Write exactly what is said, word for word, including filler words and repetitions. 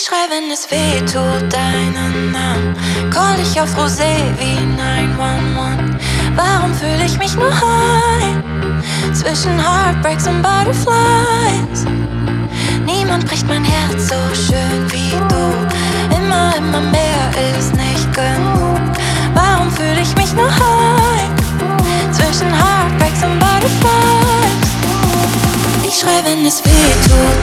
Ich schrei, wenn es weh tut, deinen Namen. Call dich auf Rosé wie neun eins eins. Warum fühle ich mich nur high? Zwischen Heartbreaks und Butterflies. Niemand bricht mein Herz so schön wie du. Immer, immer mehr ist nicht genug. Warum fühle ich mich nur high? Zwischen Heartbreaks und Butterflies. Ich schrei, wenn es weh tut,